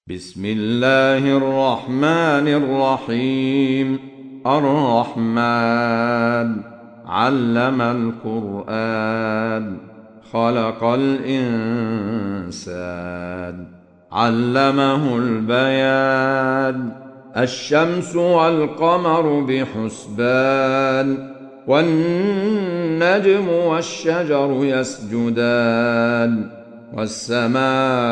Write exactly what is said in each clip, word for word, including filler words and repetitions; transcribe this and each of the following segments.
بسم الله الرحمن الرحيم. الرحمن علم القرآن خلق الإنسان علمه البيان. الشمس والقمر بحسبان والنجم والشجر يسجدان والسماء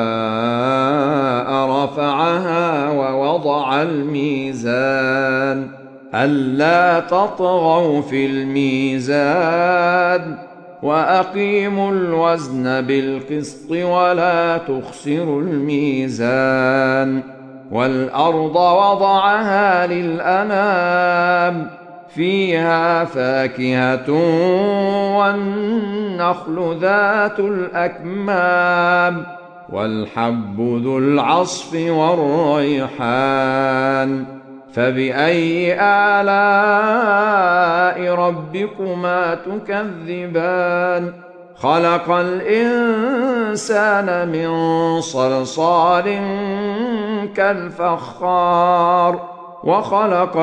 رفعها ووضع الميزان ألا تطغوا في الميزان وأقيموا الوزن بالقسط ولا تخسروا الميزان. والأرض وضعها للأنام فيها فاكهة والنخل ذات الأكمام والحب ذو العصف والريحان. فبأي آلاء ربكما تكذبان؟ خلق الإنسان من صلصال كالفخار وخلق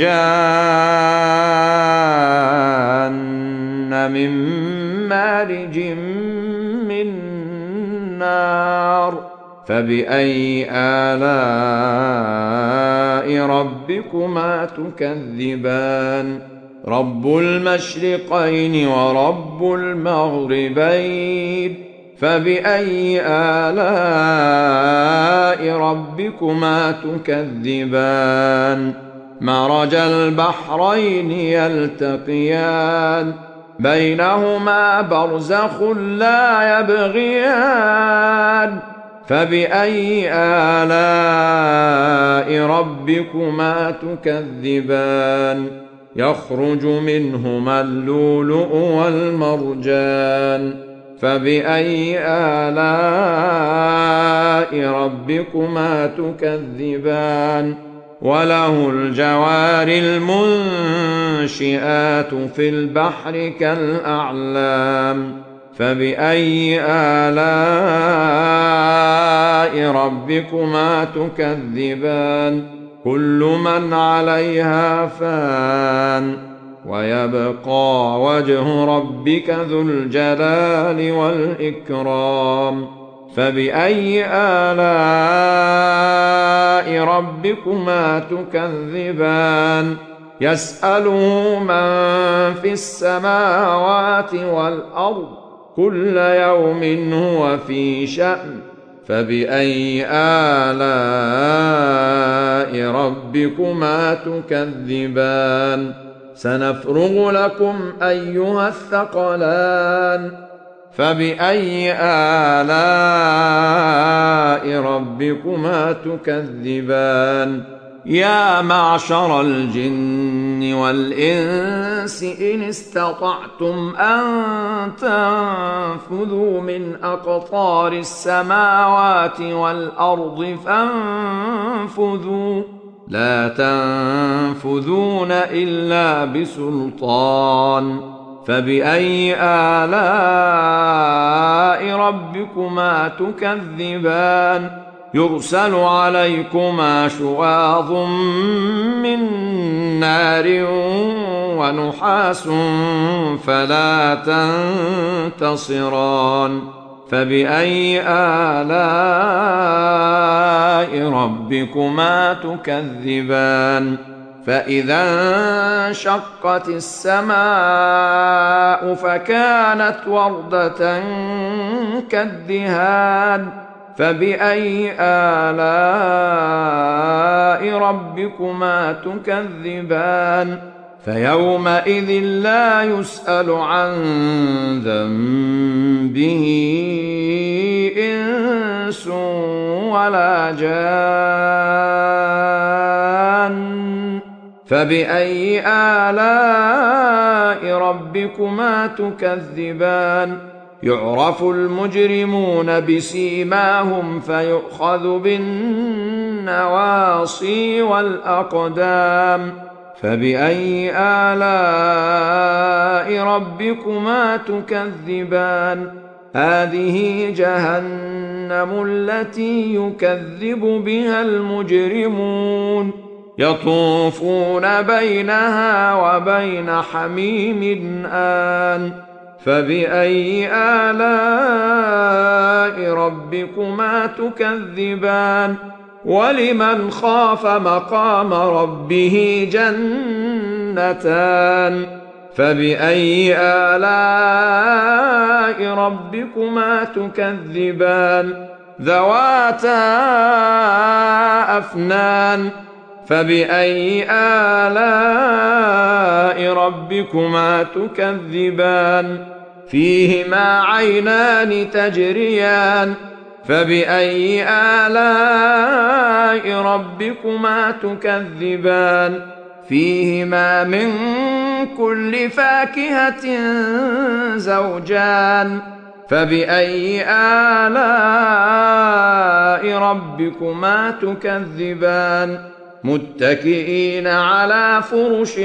الجان من مارج من نار. فبأي آلاء ربكما تكذبان؟ رب المشرقين ورب المغربين. فبأي آلاء ربكما تكذبان؟ مرج البحرين يلتقيان بينهما برزخ لا يبغيان. فبأي آلاء ربكما تكذبان؟ يخرج منهما اللؤلؤ والمرجان. فبأي آلاء ربكما تكذبان؟ وله الجوار المنشئات في البحر كالأعلام. فبأي آلاء ربكما تكذبان؟ كل من عليها فان ويبقى وجه ربك ذو الجلال والإكرام. فبأي آلاء ربكما تكذبان؟ يسأله من في السماوات والأرض كل يوم هو في شأن. فبأي آلاء ربكما تكذبان؟ سنفرغ لكم أيها الثقلان. فبأي آلاء ربكما تكذبان؟ يا معشر الجن والإنس إن استطعتم أن تنفذوا من أقطار السماوات والأرض فانفذوا لا تنفذون إلا بسلطان. فبأي آلاء ربكما تكذبان؟ يرسل عليكما شواظ من نار ونحاس فلا تنتصران. فبأي آلاء ربكما تكذبان؟ فإذا انشقت السماء فكانت وردة كالدهان. فبأي آلاء ربكما تكذبان؟ فيومئذ لا يسأل عن ذنبه إنس ولا جان. فبأي آلاء ربكما تكذبان؟ يعرف المجرمون بسيماهم فيؤخذ بالنواصي والأقدام. فبأي آلاء ربكما تكذبان؟ هذه جهنم جهنم التي يكذب بها المجرمون يطوفون بينها وبين حميم آن فبأي آلاء ربكما تكذبان ولمن خاف مقام ربه جنتان فبأي آلاء ربكما تكذبان ذواتا أفنان فبأي آلاء ربكما تكذبان فيهما عينان تجريان فبأي آلاء ربكما تكذبان فيهما من كل فاكهة زوجان فبأي آلاء ربكما تكذبان متكئين على فرش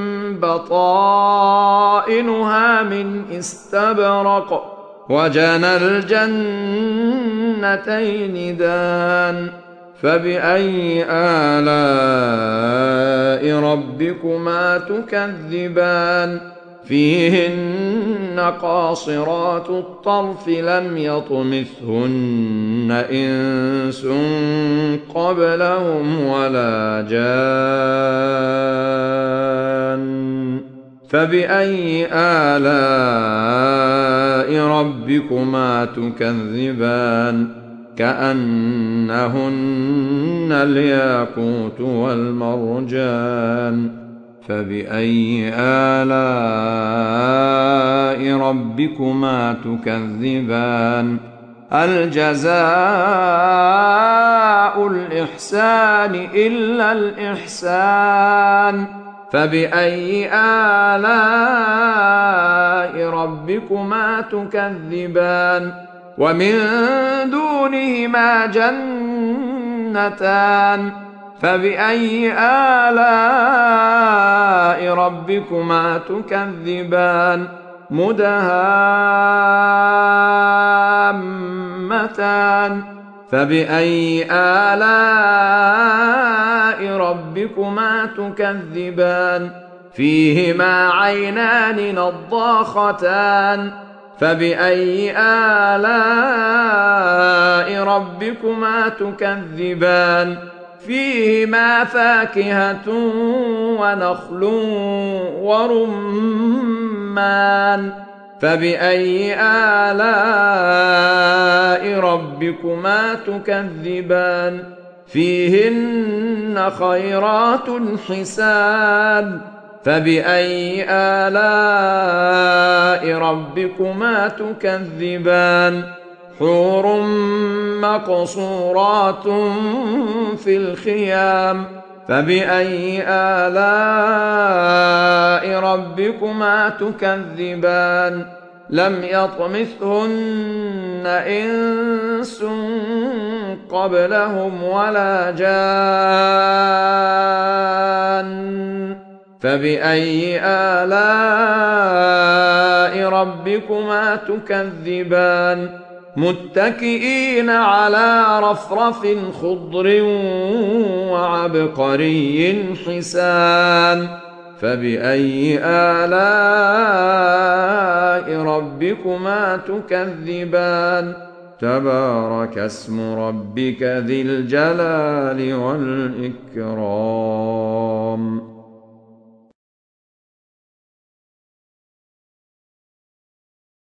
بطائنها من استبرق وجنى الجنتين دان فبأي آلاء ربكما تكذبان فيهن قاصرات الطرف لم يطمثهن إنس قبلهم ولا جان فبأي آلاء ربكما تكذبان كأنهن الياقوت والمرجان فبأي آلاء ربكما تكذبان الجزاء الإحسان إلا الإحسان فبأي آلاء ربكما تكذبان ومن دونهما جنتان فبأي آلاء ربكما تكذبان مدهامتان فبأي آلاء ربكما تكذبان فيهما عينان نضاختان فبأي آلاء ربكما تكذبان فيهما فاكهة ونخل ورمان فبأي آلاء ربكما تكذبان فيهن خيرات حسان فبأي آلاء ربكما تكذبان حور مقصورات في الخيام فبأي آلاء ربكما تكذبان لم يطمثهن إنس قبلهم ولا جان فبأي آلاء ربكما تكذبان متكئين على رفرف خضر وعبقري حسان فبأي آلاء ربكما تكذبان تبارك اسم ربك ذي الجلال والإكرام